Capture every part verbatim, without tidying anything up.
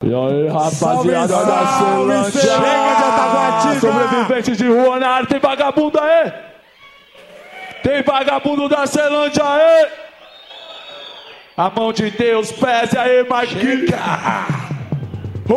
E aí, rapaziada Salve, da salve, Ceilândia, chega de Ataguatinga. sobrevivente de rua na área, tem vagabundo aí? Tem vagabundo da Ceilândia aí? A mão de Deus, pese aí, Marquinhos. Oh,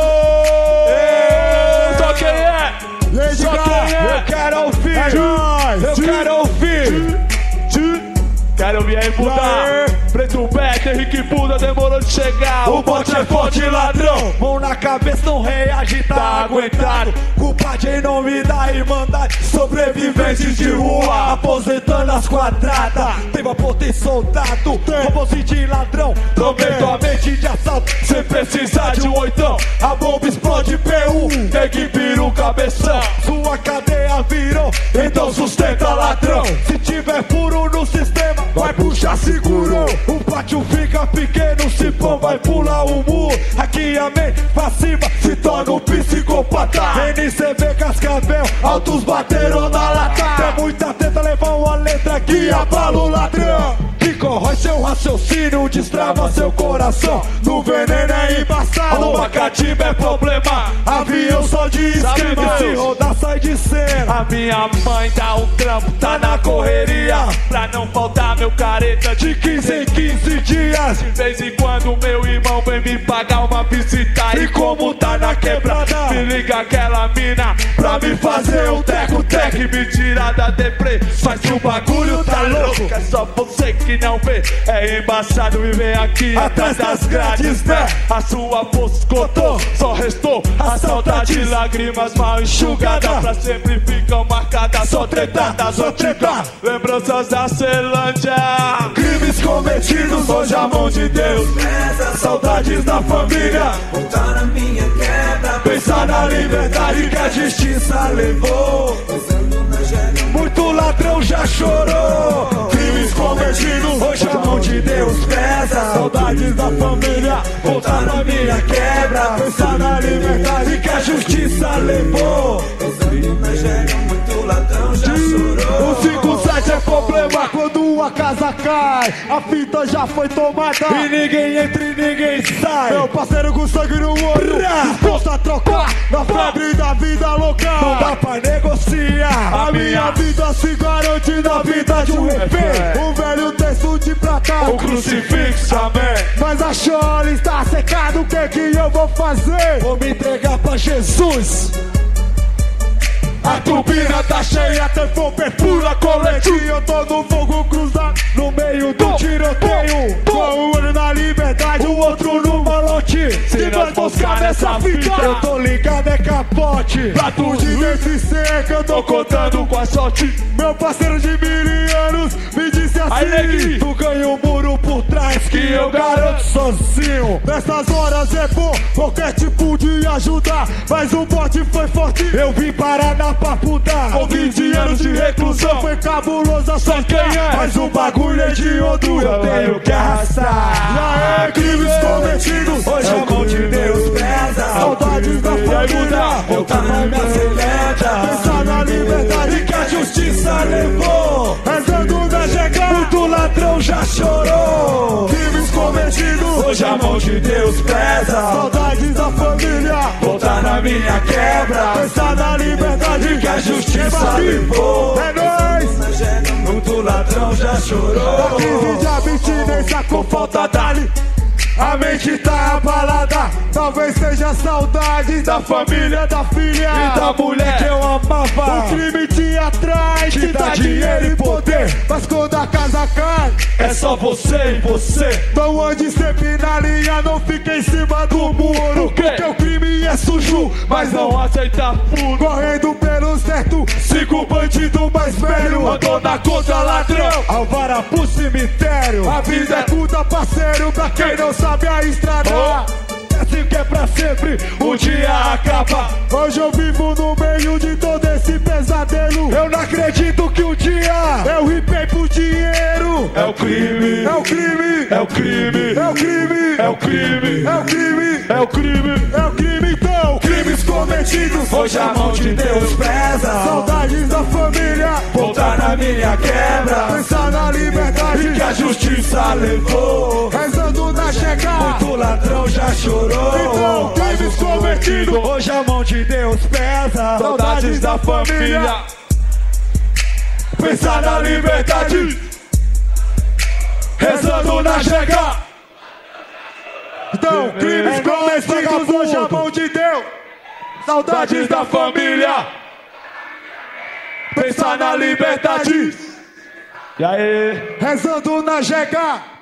só quem é? Só quem é? Eu quero ouvir, eu quero ouvir. Quero ouvir aí, Buda. Preto Beto, Henrique Buda, demorou de chegar. O bote é forte, ladrão. Mão na cabeça, não reage, tá aguentado. Culpa de nome da Irmandade. Sobreviventes de rua, aposentando as quadradas. Tem vapor, tem soldado, robôzinho de ladrão. Prometo a mente de assalto, sem precisar de um oitão. A bomba explode, P U, tem que vir o cabeção. Sua cadeia virou, então sustenta ladrão. Se tiver furo no sistema, vai puxar, segurou. O pátio fica pequeno, se pão vai pular o muro. Aqui a mente pra cima se torna um psicopata. N C B Cascavel, altos bateram na lata. Tem muita tenta levar uma letra que abala o ladrão. Que corrói seu raciocínio, destrava seu coração. No veneno é embaçado, o abacatimba é problema. Avião só de esquema, se rodar sai de cena. A minha mãe dá um trampo, tá na correria, pra não faltar meu careta de quinze em quinze dias. De vez em quando meu irmão vem me pagar uma visita. E como tá na quebrada, me liga aquela mina pra me fazer um teco-teco. Me tira da deprê, faz que o bagulho tá louco. É só você que não vê, é embaçado viver aqui atrás das grades, né? A sua força esgotou, só restou a saudade, lágrimas mal enxugadas, pra sempre ficam marcadas, só tretadas, só tretadas. Lembranças da Ceilândia, crimes cometidos, hoje a mão de Deus pesa. Saudades da família, voltar na minha quebra. Pensar na liberdade que a justiça levou. Muito ladrão já chorou. Crimes cometidos, hoje a mão de Deus pesa. Saudades da família, voltar na minha quebra. Pensar na liberdade que a justiça levou. Muito ladrão já chorou. O cinco sete é problema quando a casa cai. A fita já foi tomada e ninguém entra e ninguém sai. Meu parceiro com sangue no olho, disposto a trocar na febre da vida local. Não dá pra negociar. A minha vida se garante na vida de um refém. Um velho texto de prata, o crucifixo, amém. Mas a chola está secada, o que que eu vou fazer? Vou me entregar pra Jesus. A turbina tá cheia, tem fogo, pura colete. Eu tô no fogo cruzado, no meio do tiroteio. Com o olho na liberdade, o outro no malote. Se nós buscar nessa fita, eu tô ligado, é capote. Pra tu de desse seca, eu tô contando com a sorte. Meu parceiro de mil anos me disse assim: tu ganha um muro por trás que eu garanto sozinho. Nessas horas é bom qualquer tipo de ajuda, mas o bote foi forte, eu vim parar na papuda. Com vinte anos de reclusão, foi cabulosa, só quem é. Mas o bagulho é de outro, eu tenho que arrastar. Já é crimes cometidos, hoje a mão de Deus pesa. Saudades da família, voltar na minha celeta. Pensar na liberdade que a justiça levou. Rezando na chegada, muito ladrão já chorou. Crimes cometidos, hoje a mão de Deus pesa. Saudades da família, voltar na minha quebra. Pensar na liberdade que a justiça levou. É nóis! Muito ladrão já chorou. Da crise de abstinência com falta dali, a mente tá abalada. Talvez seja saudade da família, da filha e da mulher que eu amava. O crime te atrai, te dá dinheiro e poder, mas quando a casa cai, é só você e você. Não ande sempre na linha, não fique em cima do muro. Porque o crime é sujo, mas não aceita furo. Correndo pelo certo, sigo o bandido mais velho. Andou na contra ladrão, alvara pro cemitério. A vida é curta, parceiro, pra quem não sabe a estrada. É assim que é pra sempre, o dia acaba. Hoje eu vivo no meio de todo esse pesadelo. Eu não acredito que um dia eu ripei por dinheiro. É o crime, é o crime, é o crime, é o crime, é o crime, é o crime, é o crime, é o crime. Então, crimes cometidos, hoje a mão de Deus pesa. Saudades da família, voltar na minha quebra. Pensar na liberdade que a justiça levou. Rezando na chegada, muito ladrão já chorou. Então sentido. Hoje a mão de Deus pesa. Saudades da família. Pensar na liberdade. Rezando na chega. Então, crimes cometidos hoje a mão de Deus. Saudades da família. Pensar na liberdade. E aí? Rezando na G K.